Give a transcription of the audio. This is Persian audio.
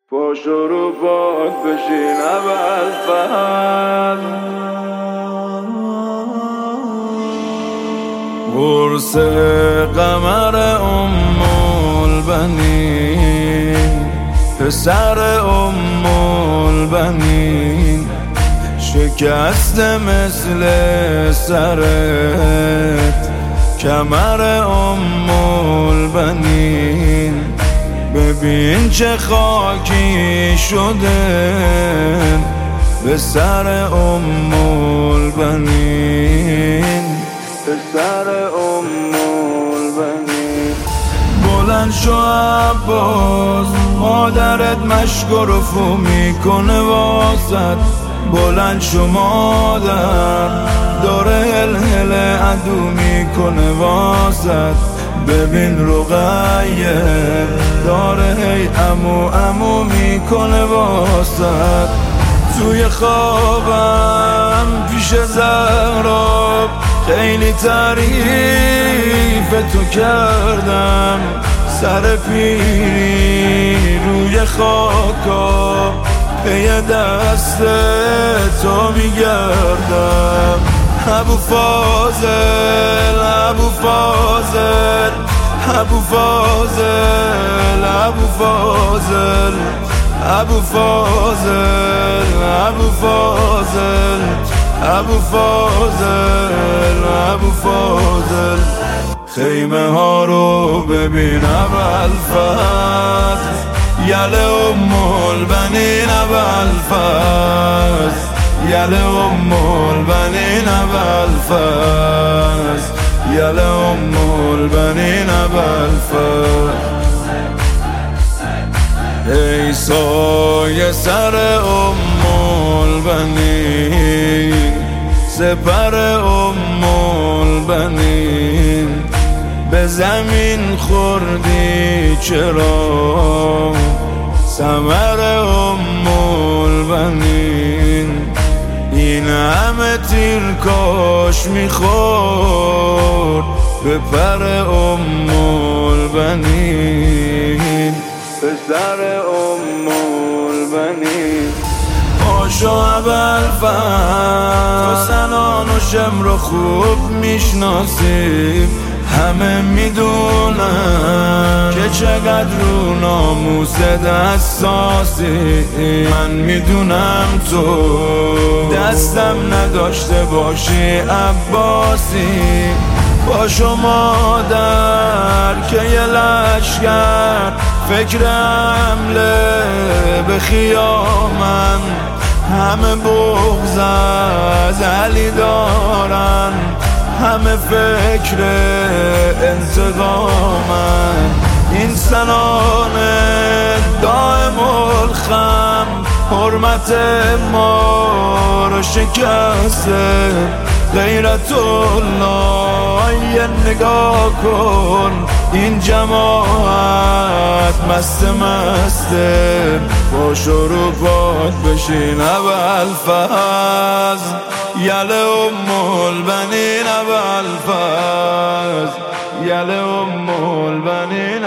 پاشو رو پات بشین اول فصل قرص قمر البنین پسر البنین شکسته مثل سرت کمر البنین ببین چه خاکی شده به سر البنین پسر البنین بلند شو عباس مادرت مشک و رفو میکنه واسد بلند شو مادر داره هل عدو میکنه واسد ببین رقیه داره هی امو میکنه واسد توی خوابم پیش زهراب خیلی تعریف تو کردم سر پیری روی خاکا پی دست تو میگردم ابو فاضل ابو فاضل ابو فاضل ابو فاضل ابو فاضل ابو فاضل ابو فاضل ابو فاضل خیمه ها رو ببین اول فصل یله البنین اول فصل یله البنین اول فصل یله البنین اول فصل ای سایه سر البنین سپر البنین به زمین خوردی چرا ثمر البنین این همه تیر کاش میخورد به پر البنین پسر البنین پاشو اول فصل تو سنان و شمر رو خوب میشناسی همه میدونن که چقدر رو ناموس حساسی من میدونم تو دستم نداشته باشی عباسی پاشو مادر که یه لشکر فکر حمله به خیامن همه بغض از علی دارن همه فکر انتقامن این سنان دائم الخم حرمت ما رو شکسته غیرت الله یه نگاه کن این جماعت مسته پاشو رو پات بشین اول فصل یله البنین اول فصل یله البنین